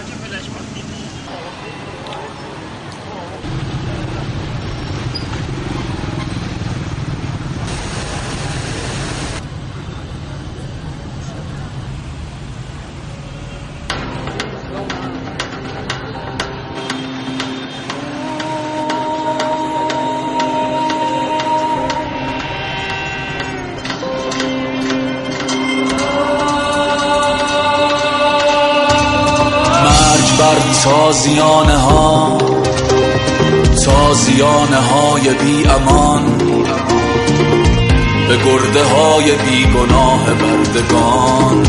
تازیانه های بی امان، به گرده های بی گناه بردگان.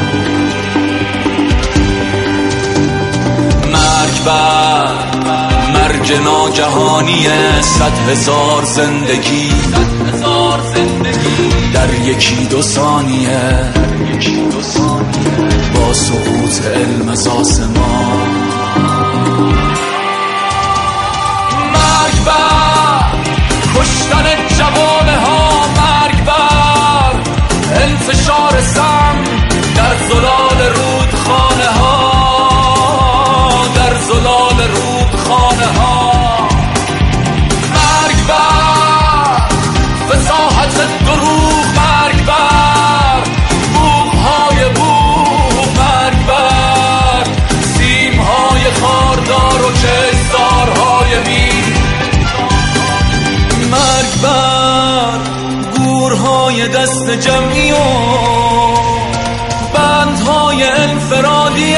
مرگ بر مرگ ناگهانی 100,000 زندگی در یکی دو ثانیه با سقوط علم از آسمان. مرگ بر کشتن جوانه ها، مرگ بر انتشار سم در زلال رودخانه ها، در زلال رودخانه ها. مرگ بر فصاحت دروغ، مرگ بر بوغ‌های بوغ، مرگ بر سیم‌های خاردار و کشتارهای مین. مرگ بر گورهای دست جمعی و بندهای انفرادی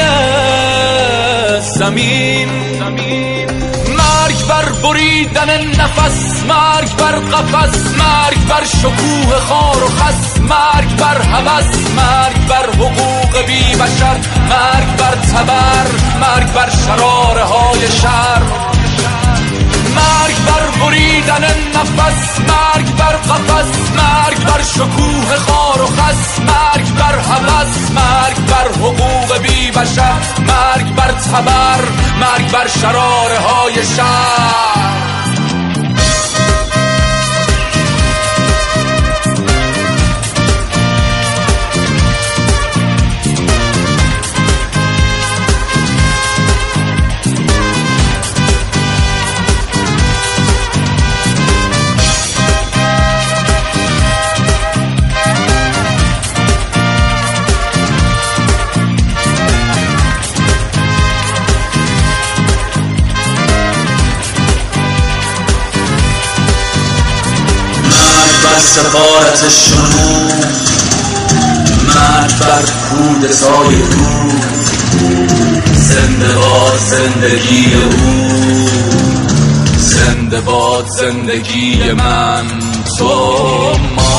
زمین. مرگ بر بریدن نفس، مرگ بر قفس، مرگ بر شکوه خار و خس، مرگ بر هوس، مرگ بر حقوق بی بشر، مرگ بر تبر، مرگ بر شراره های شر. مرگ بر بریدن نفس، مرگ بر قفس، مرگ بر شکوه خار و خس، مرگ بر هوس، مرگ بر حقوق بی بشر، مرگ بر تبر، مرگ بر شراره های شر. سفارت شنود، مرگ بر کودتای او، زنده باد زندگی او، زنده باد زندگی من، تو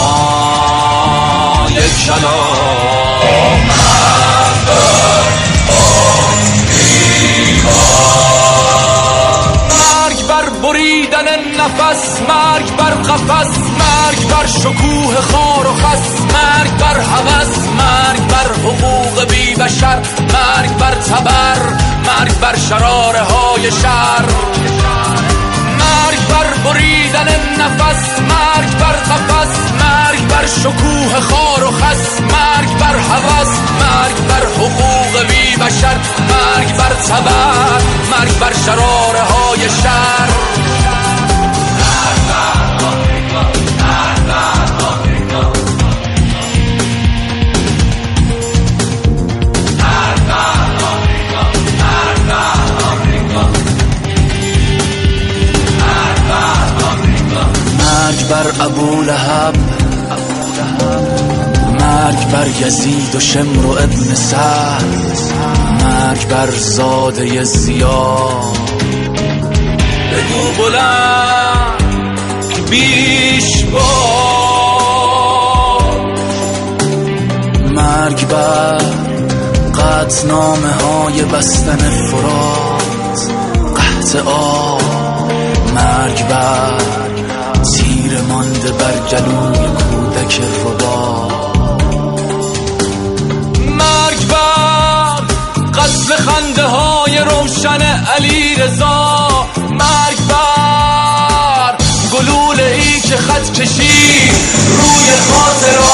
ما یک کلام. مرگ بر مرگ بر بریدن نفس، مرگ بر قفس، مرگ بر شکوه خار و خس، مرگ بر هوس، مرگ بر حقوق بی بشر، مرگ بر تبر، مرگ بر شراره های شر. مرگ بر بریدن نفس، مرگ بر قفس، مرگ بر شکوه خار و خس، مرگ بر هوس، مرگ بر حقوق بی بشر، مرگ بر تبر، مرگ بر شراره های شر. مرگ بر ابولهب، مرگ بر یزید و شمر و ابن سعد، مرگ بر زاده زیاد. بگو بلند بیش باد. مرگ بر قطعنامه های بستن فرات، قحط آب. مرگ بر تیر مانده بر گلوی کودک ربا. مرگ بر قتل خنده های روشن علی رضا. مرگ بر گلوله ای که خط کشید روی خاطرات